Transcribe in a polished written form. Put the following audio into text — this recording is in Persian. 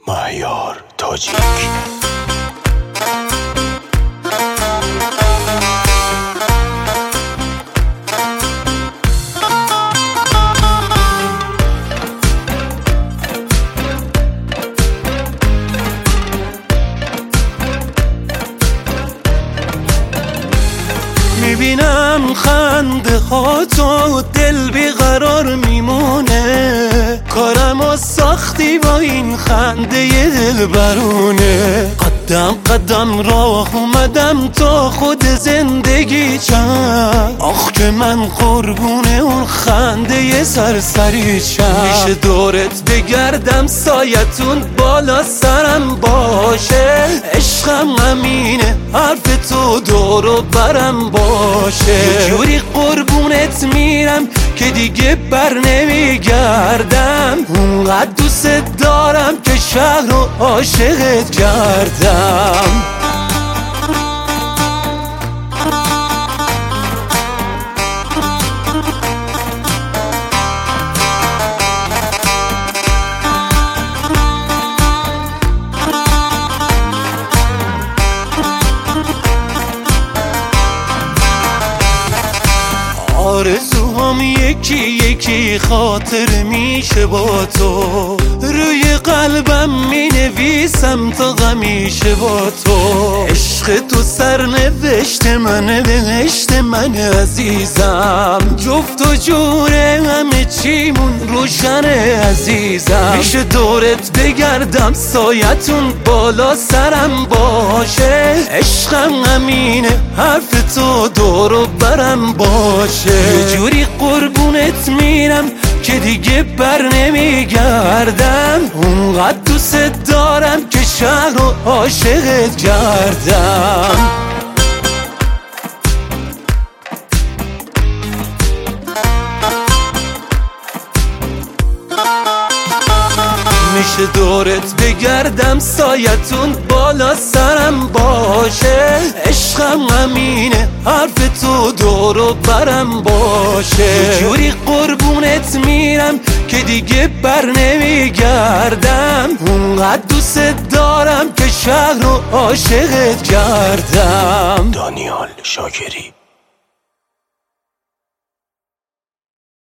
مهیار تاجیک. میبینم خنده ها تو دل بیقرار میمونه، کارمو ساختی با این خنده دل برونه. قدم قدم راه اومدم تا خود زندگی چند، آخ که من قربونه اون خنده سرسری چند. میشه دورت بگردم سایتون بالا سرم باشه، عشقم همینه حرف تو دورو برم باشه. یه جوری قربونت میرم که دیگه بر نمیگردم، اونقدر دوست دارم که شهر رو عاشقت کردم. آرزوهام یکی یکی خاطر میشه با تو، روی قلبم مینویسم تا غمیشه با تو. عشق تو سرنوشت منه، بهشت من عزیزم، جفت و جوره همه چیمون روشنه عزیزم. میشه دورت بگردم سایتون بالا سرم باشه، عشقم همینه حرف تو دورو برم باشه. یه جوری قربونت میرم که دیگه بر نمیگردم، اونقدر دوست دارم که شهر رو عاشقت کردم. میشه دورت بگردم سایتون بالا سرم باشه، عشقم همینه حرف تو دورو برم باشه. یه جوری قربونت میرم که دیگه بر نمیگردم، اونقدر دوست دارم که شهر رو عاشقت کردم. دانیال شاکری.